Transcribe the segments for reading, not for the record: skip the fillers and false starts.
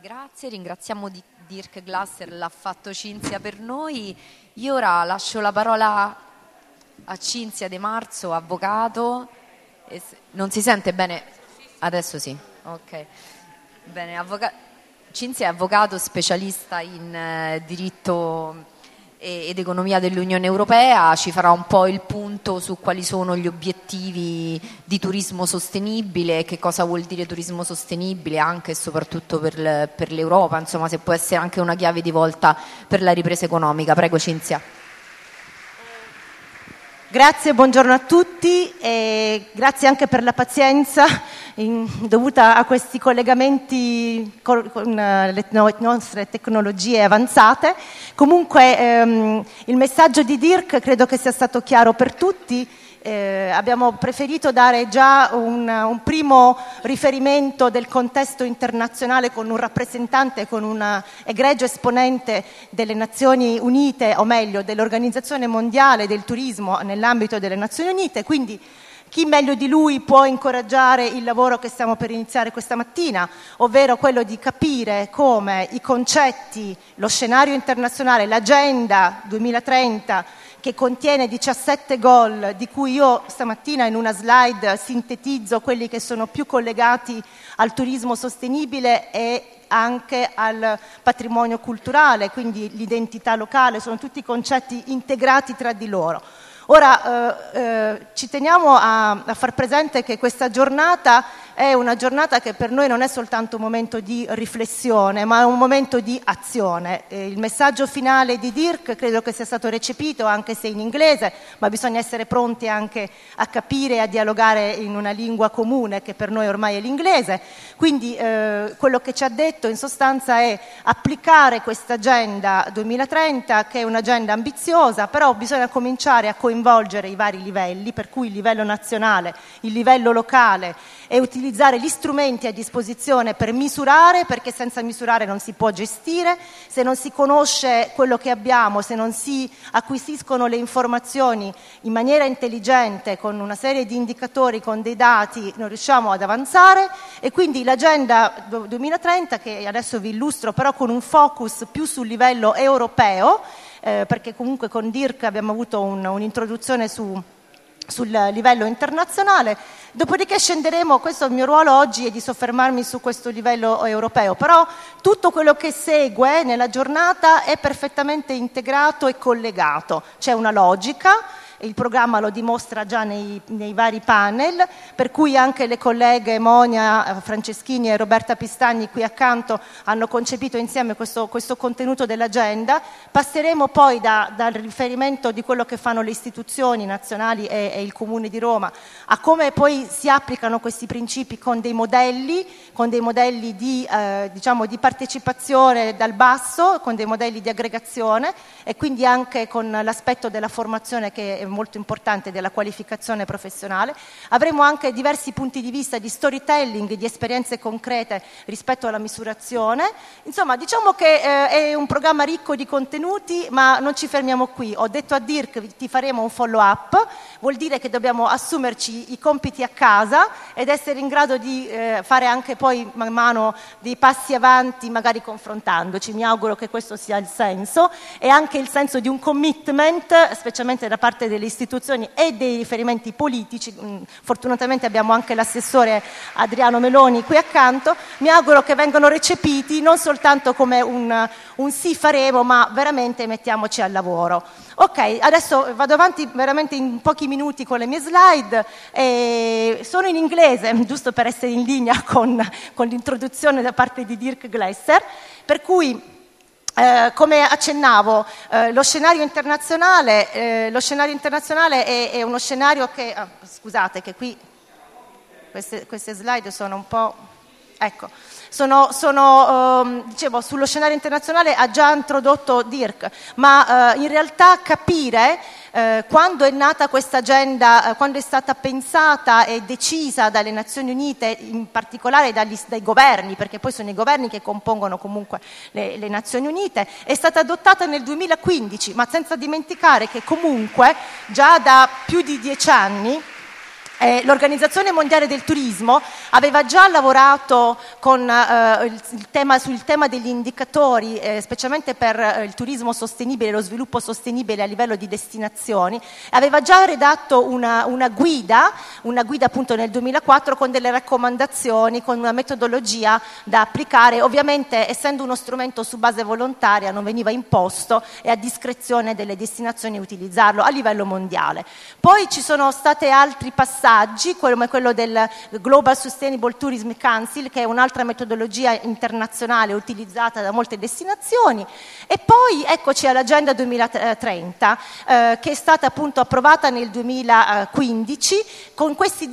Grazie, ringraziamo di Dirk Glasser, l'ha fatto Cinzia per noi. Io ora lascio la parola a Cinzia De Marzo, avvocato. Non si sente bene? Adesso sì, ok. Bene, Cinzia è avvocato specialista in diritto ed economia dell'Unione Europea, ci farà un po' il punto su quali sono gli obiettivi di turismo sostenibile e che cosa vuol dire turismo sostenibile anche e soprattutto per l'Europa, insomma, se può essere anche una chiave di volta per la ripresa economica. Prego Cinzia. Grazie, buongiorno a tutti e grazie anche per la pazienza dovuta a questi collegamenti con le nostre tecnologie avanzate. Comunque il messaggio di Dirk credo che sia stato chiaro per tutti. Abbiamo preferito dare già un primo riferimento del contesto internazionale con un rappresentante, con un egregio esponente delle Nazioni Unite, o meglio dell'Organizzazione Mondiale del Turismo nell'ambito delle Nazioni Unite, quindi chi meglio di lui può incoraggiare il lavoro che stiamo per iniziare questa mattina, ovvero quello di capire come i concetti, lo scenario internazionale, l'agenda 2030, che contiene 17 goal, di cui io stamattina in una slide sintetizzo quelli che sono più collegati al turismo sostenibile e anche al patrimonio culturale, quindi l'identità locale, sono tutti concetti integrati tra di loro. Ora ci teniamo a far presente che questa giornata è una giornata che per noi non è soltanto un momento di riflessione, ma è un momento di azione. Il messaggio finale di Dirk credo che sia stato recepito, anche se in inglese, ma bisogna essere pronti anche a capire e a dialogare in una lingua comune, che per noi ormai è l'inglese. Quindi quello che ci ha detto in sostanza è applicare questa agenda 2030, che è un'agenda ambiziosa, però bisogna cominciare a coinvolgere i vari livelli, per cui il livello nazionale, il livello locale, e utilizzare gli strumenti a disposizione per misurare, perché senza misurare non si può gestire. Se non si conosce quello che abbiamo, se non si acquisiscono le informazioni in maniera intelligente, con una serie di indicatori, con dei dati, non riusciamo ad avanzare. E quindi l'agenda 2030, che adesso vi illustro, però con un focus più sul livello europeo, perché comunque con Dirk abbiamo avuto un'introduzione sul livello internazionale, dopodiché scenderemo. Questo il mio ruolo oggi è di soffermarmi su questo livello europeo, però tutto quello che segue nella giornata è perfettamente integrato e collegato, c'è una logica. Il programma lo dimostra già nei vari panel, per cui anche le colleghe Monia Franceschini e Roberta Pistagni qui accanto hanno concepito insieme questo contenuto dell'agenda. Passeremo poi dal riferimento di quello che fanno le istituzioni nazionali e il Comune di Roma a come poi si applicano questi principi con dei modelli di partecipazione dal basso, con dei modelli di aggregazione e quindi anche con l'aspetto della formazione, che è molto importante, della qualificazione professionale. Avremo anche diversi punti di vista di storytelling, di esperienze concrete rispetto alla misurazione. Insomma, diciamo che è un programma ricco di contenuti, ma non ci fermiamo qui. Ho detto a Dirk ti faremo un follow up, vuol dire che dobbiamo assumerci i compiti a casa ed essere in grado di fare anche poi man mano dei passi avanti, magari confrontandoci. Mi auguro che questo sia il senso, e anche il senso di un commitment, specialmente da parte delle istituzioni e dei riferimenti politici. Fortunatamente abbiamo anche l'assessore Adriano Meloni qui accanto. Mi auguro che vengano recepiti non soltanto come un sì faremo, ma veramente mettiamoci al lavoro. Ok, adesso vado avanti veramente in pochi minuti con le mie slide. Sono in inglese, giusto per essere in linea con l'introduzione da parte di Dirk Glasser, per cui come accennavo, lo scenario internazionale è uno scenario che scusate che qui queste slide sono un po', ecco, dicevo, sullo scenario internazionale ha già introdotto Dirk, ma in realtà capire quando è nata questa agenda, quando è stata pensata e decisa dalle Nazioni Unite, in particolare dai governi, perché poi sono i governi che compongono comunque le Nazioni Unite, è stata adottata nel 2015, ma senza dimenticare che comunque già da più di 10 anni L'Organizzazione Mondiale del Turismo aveva già lavorato sul tema degli indicatori, specialmente per il turismo sostenibile, lo sviluppo sostenibile a livello di destinazioni, aveva già redatto una guida appunto nel 2004 con delle raccomandazioni, con una metodologia da applicare. Ovviamente, essendo uno strumento su base volontaria, non veniva imposto, e a discrezione delle destinazioni utilizzarlo a livello mondiale. Poi ci sono stati altri passaggi, come quello del Global Sustainable Tourism Council, che è un'altra metodologia internazionale utilizzata da molte destinazioni, e poi eccoci all'Agenda 2030, che è stata appunto approvata nel 2015 con questi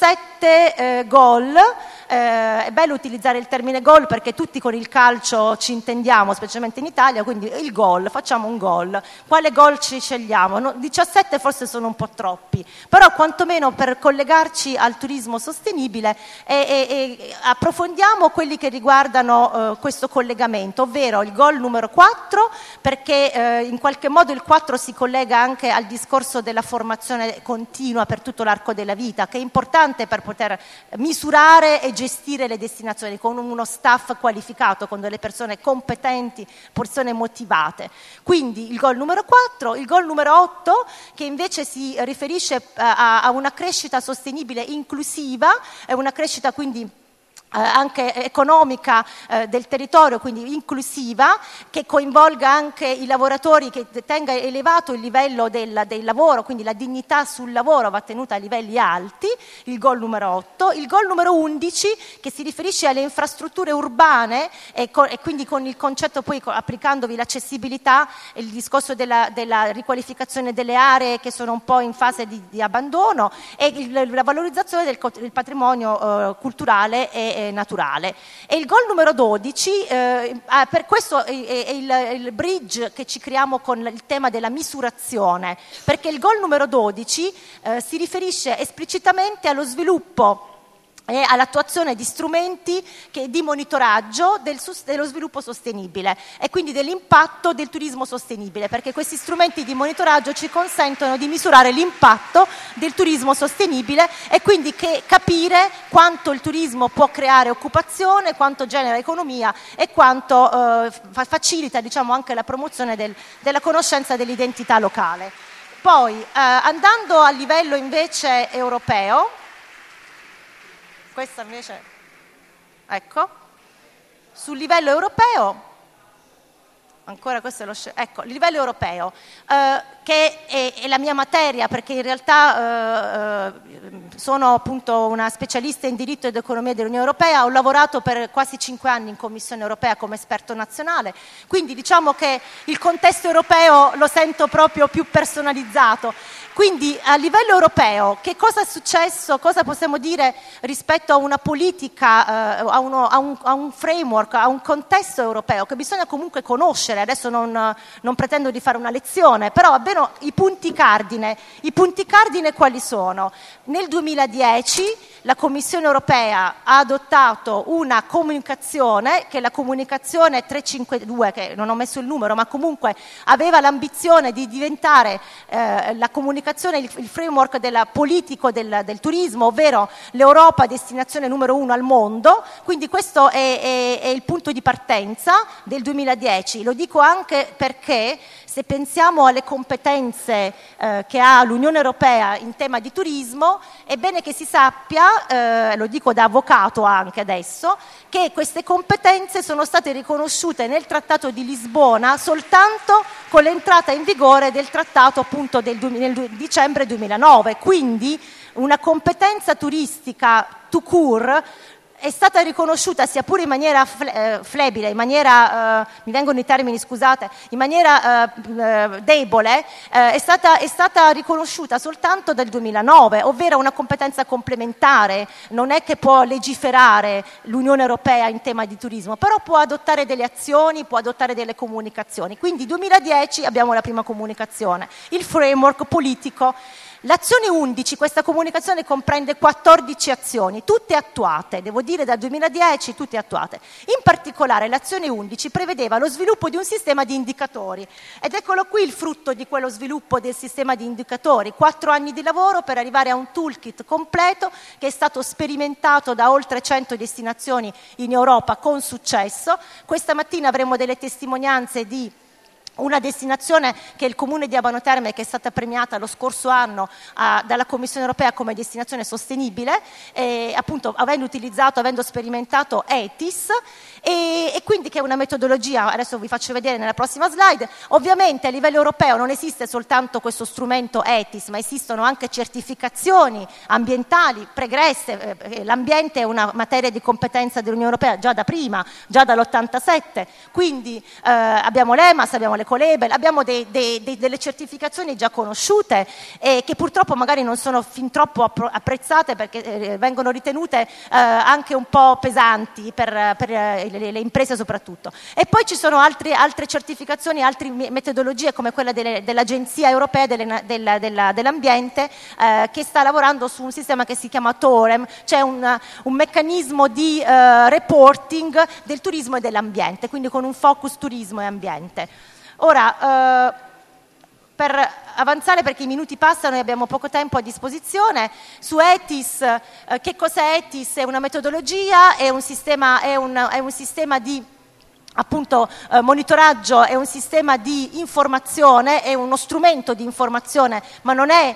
17 goal. È bello utilizzare il termine goal perché tutti con il calcio ci intendiamo, specialmente in Italia, quindi il goal, facciamo un goal. Quale goal ci scegliamo? No, 17 forse sono un po' troppi, però quantomeno per collegarci al turismo sostenibile approfondiamo quelli che riguardano questo collegamento, ovvero il goal numero 4, perché in qualche modo il 4 si collega anche al discorso della formazione continua per tutto l'arco della vita, che è importante per poter misurare e gestire le destinazioni con uno staff qualificato, con delle persone competenti, persone motivate. Quindi il goal numero 4, il goal numero 8, che invece si riferisce a una crescita sostenibile inclusiva, è una crescita quindi anche economica del territorio, quindi inclusiva, che coinvolga anche i lavoratori, che tenga elevato il livello del lavoro, quindi la dignità sul lavoro va tenuta a livelli alti, il goal numero 8. Il goal numero 11, che si riferisce alle infrastrutture urbane e quindi con il concetto, poi applicandovi l'accessibilità e il discorso della riqualificazione delle aree che sono un po' in fase di abbandono, e la valorizzazione del patrimonio culturale e naturale. E il goal numero 12, per questo è il bridge che ci creiamo con il tema della misurazione, perché il goal numero 12 si riferisce esplicitamente allo sviluppo e all'attuazione di strumenti di monitoraggio dello sviluppo sostenibile e quindi dell'impatto del turismo sostenibile, perché questi strumenti di monitoraggio ci consentono di misurare l'impatto del turismo sostenibile e quindi capire quanto il turismo può creare occupazione, quanto genera economia e quanto facilita, diciamo, anche la promozione della conoscenza dell'identità locale. Poi, andando a livello invece europeo, questa invece, ecco, sul livello europeo, ancora questo è ecco, il livello europeo, che è la mia materia, perché in realtà sono appunto una specialista in diritto ed economia dell'Unione Europea, ho lavorato per quasi 5 anni in Commissione Europea come esperto nazionale, quindi diciamo che il contesto europeo lo sento proprio più personalizzato. Quindi a livello europeo che cosa è successo, cosa possiamo dire rispetto a una politica, a un framework, a un contesto europeo che bisogna comunque conoscere. Adesso non pretendo di fare una lezione, però almeno i punti cardine. I punti cardine quali sono? Nel 2010 la Commissione Europea ha adottato una comunicazione, che è la comunicazione 352, che non ho messo il numero, ma comunque aveva l'ambizione di diventare la comunicazione, il framework politico del turismo, ovvero l'Europa destinazione numero 1 al mondo. Quindi questo è il punto di partenza del 2010. Lo dico anche perché se pensiamo alle competenze che ha l'Unione Europea in tema di turismo, è bene che si sappia, lo dico da avvocato anche adesso, che queste competenze sono state riconosciute nel Trattato di Lisbona soltanto con l'entrata in vigore del trattato appunto nel dicembre 2009. Quindi una competenza turistica tout court è stata riconosciuta, sia pure in maniera flebile, in maniera, mi vengono i termini, scusate, in maniera debole, è stata riconosciuta soltanto dal 2009, ovvero una competenza complementare. Non è che può legiferare l'Unione Europea in tema di turismo, però può adottare delle azioni, può adottare delle comunicazioni. Quindi 2010 abbiamo la prima comunicazione, il framework politico. L'azione 11, questa comunicazione comprende 14 azioni, tutte attuate, devo dire dal 2010 tutte attuate. In particolare l'azione 11 prevedeva lo sviluppo di un sistema di indicatori ed eccolo qui il frutto di quello sviluppo del sistema di indicatori, 4 anni di lavoro per arrivare a un toolkit completo che è stato sperimentato da oltre 100 destinazioni in Europa con successo. Questa mattina avremo delle testimonianze di una destinazione che è il comune di Abano Terme, che è stata premiata lo scorso anno dalla Commissione europea come destinazione sostenibile, appunto avendo sperimentato ETIS, e quindi che è una metodologia, adesso vi faccio vedere nella prossima slide. Ovviamente a livello europeo non esiste soltanto questo strumento ETIS, ma esistono anche certificazioni ambientali pregresse. L'ambiente è una materia di competenza dell'Unione Europea già da prima, già dall'87, quindi abbiamo l'EMAS, abbiamo le Colabel, abbiamo delle certificazioni già conosciute e che purtroppo magari non sono fin troppo apprezzate perché vengono ritenute anche un po' pesanti per le imprese soprattutto. E poi ci sono altre certificazioni, altre metodologie come quella dell'Agenzia Europea dell'Ambiente che sta lavorando su un sistema che si chiama TOREM, cioè un meccanismo di reporting del turismo e dell'ambiente, quindi con un focus turismo e ambiente. Ora, per avanzare, perché i minuti passano e abbiamo poco tempo a disposizione, su ETIS, che cos'è ETIS? È una metodologia, è un sistema di appunto monitoraggio, è un sistema di informazione, è uno strumento di informazione, ma non è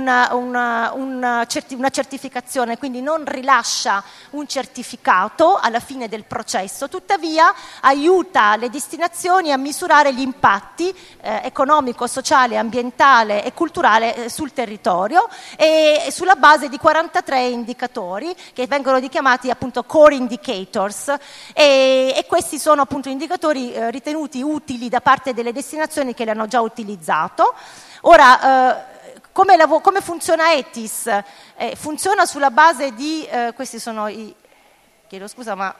una certificazione, quindi non rilascia un certificato alla fine del processo, tuttavia aiuta le destinazioni a misurare gli impatti economico, sociale, ambientale e culturale sul territorio e sulla base di 43 indicatori che vengono chiamati appunto core indicators e questi sono appunto indicatori ritenuti utili da parte delle destinazioni che le hanno già utilizzato. Ora, come funziona ETIS? Funziona sulla base di, questi sono chiedo scusa ma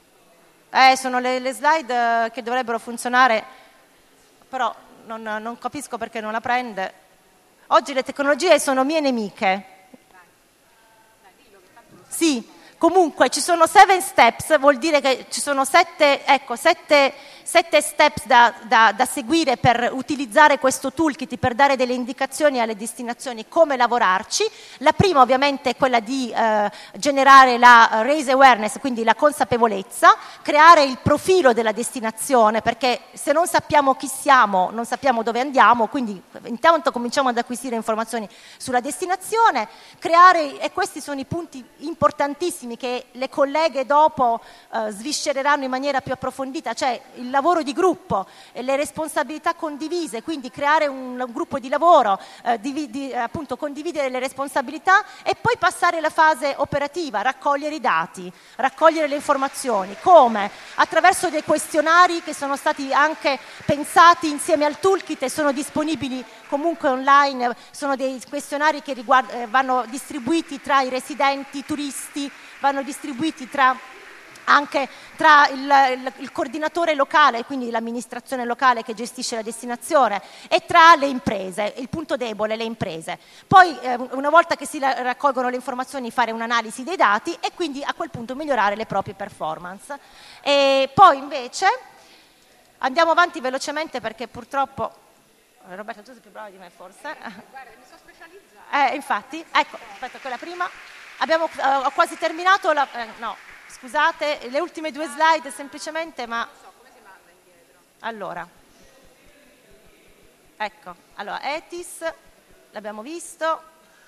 sono le slide che dovrebbero funzionare, però non capisco perché non la prende. Oggi le tecnologie sono mie nemiche. Sì. Comunque ci sono 7 steps, vuol dire che ci sono 7 steps da seguire per utilizzare questo toolkit, per dare delle indicazioni alle destinazioni come lavorarci. La prima ovviamente è quella di generare la raise awareness, quindi la consapevolezza, creare il profilo della destinazione, perché se non sappiamo chi siamo non sappiamo dove andiamo, quindi intanto cominciamo ad acquisire informazioni sulla destinazione, e questi sono i punti importantissimi che le colleghe dopo sviscereranno in maniera più approfondita, cioè il lavoro di gruppo, le responsabilità condivise, quindi creare un gruppo di lavoro, appunto condividere le responsabilità e poi passare alla fase operativa, raccogliere i dati, raccogliere le informazioni. Come? Attraverso dei questionari che sono stati anche pensati insieme al toolkit e sono disponibili comunque online, sono dei questionari che vanno distribuiti tra i residenti, i turisti, vanno distribuiti anche tra il coordinatore locale, quindi l'amministrazione locale che gestisce la destinazione, e tra le imprese, il punto debole, le imprese. Poi una volta che si raccolgono le informazioni fare un'analisi dei dati e quindi a quel punto migliorare le proprie performance. E poi invece andiamo avanti velocemente perché purtroppo Roberto tu sei più brava di me forse. Guarda, mi sono specializzata. Infatti, ecco, aspetta quella prima. Ho quasi terminato no, scusate, le ultime 2 slide semplicemente, ma... Non so come si manda indietro. Allora, ETIS, l'abbiamo visto.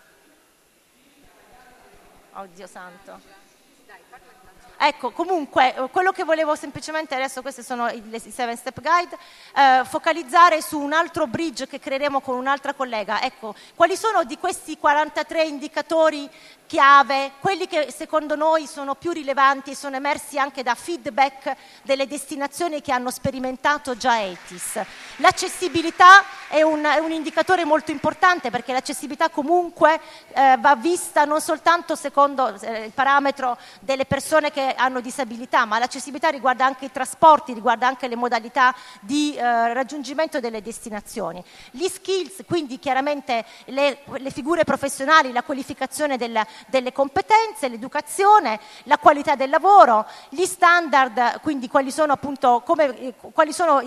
Oddio santo. Ecco, comunque, quello che volevo semplicemente, adesso questi sono i 7 step guide, focalizzare su un altro bridge che creeremo con un'altra collega. Ecco, quali sono di questi 43 indicatori chiave, quelli che secondo noi sono più rilevanti e sono emersi anche da feedback delle destinazioni che hanno sperimentato già ETIS. L'accessibilità è un indicatore molto importante perché l'accessibilità comunque va vista non soltanto secondo il parametro delle persone che che hanno disabilità, ma l'accessibilità riguarda anche i trasporti, riguarda anche le modalità di raggiungimento delle destinazioni. Gli skills, quindi chiaramente le figure professionali, la qualificazione delle competenze, l'educazione, la qualità del lavoro, gli standard, quindi quali sono appunto quali sono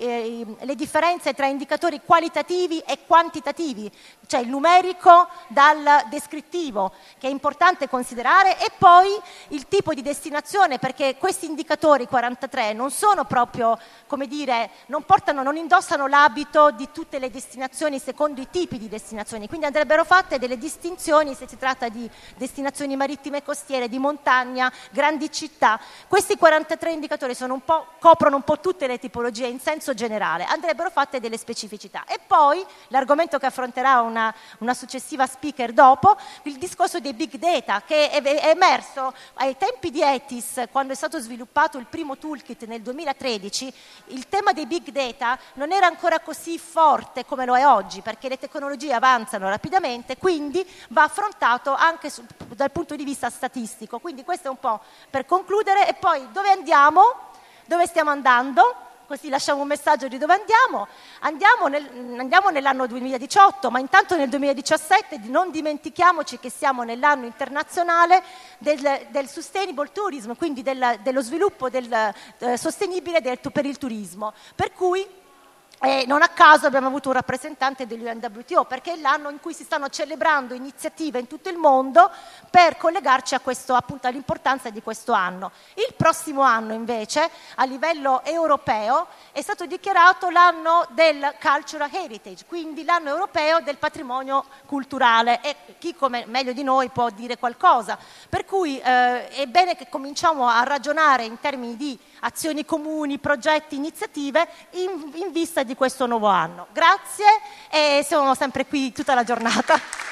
le differenze tra indicatori qualitativi e quantitativi, cioè il numerico dal descrittivo, che è importante considerare, e poi il tipo di destinazione, perché questi indicatori 43 non sono proprio, come dire, non indossano l'abito di tutte le destinazioni secondo i tipi di destinazioni, quindi andrebbero fatte delle distinzioni se si tratta di destinazioni marittime e costiere, di montagna, grandi città. Questi 43 indicatori coprono un po' tutte le tipologie in senso generale, andrebbero fatte delle specificità. E poi l'argomento che affronterà una successiva speaker dopo, il discorso dei big data, che è emerso ai tempi di ETIS, quando è stato sviluppato il primo toolkit nel 2013. Il tema dei big data non era ancora così forte come lo è oggi, perché le tecnologie avanzano rapidamente, quindi va affrontato anche dal punto di vista statistico. Quindi questo è un po' per concludere. E poi dove andiamo? Dove stiamo andando? Così lasciamo un messaggio di dove andiamo. Andiamo nell'anno 2018, ma intanto nel 2017 non dimentichiamoci che siamo nell'anno internazionale del sustainable tourism, quindi dello sviluppo sostenibile per il turismo. Per cui non a caso abbiamo avuto un rappresentante dell'UNWTO, perché è l'anno in cui si stanno celebrando iniziative in tutto il mondo per collegarci a questo, appunto, all'importanza di questo anno. Il prossimo anno invece a livello europeo è stato dichiarato l'anno del Cultural Heritage, quindi l'anno europeo del patrimonio culturale, e chi come meglio di noi può dire qualcosa, per cui è bene che cominciamo a ragionare in termini di azioni comuni, progetti, iniziative in vista di questo nuovo anno. Grazie, e sono sempre qui tutta la giornata.